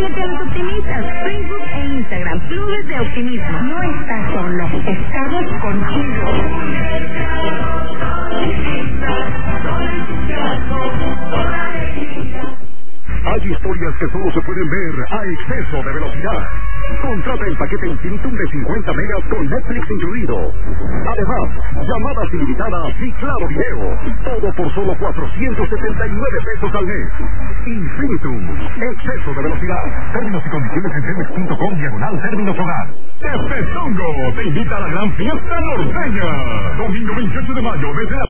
Únete a los optimistas. Facebook e Instagram, Clubes de Optimismo. No estás solo, estamos contigo. Hay historias que solo se pueden ver a exceso de velocidad. Contrata el paquete Infinitum de 50 megas con Netflix incluido. Además, llamadas ilimitadas y claro video. Todo por solo 479 pesos al mes. Infinitum, exceso de velocidad. Términos y condiciones en telmex.com/términos hogar. Tepetongo te invita a la gran fiesta norteña. Domingo 28 de mayo desde la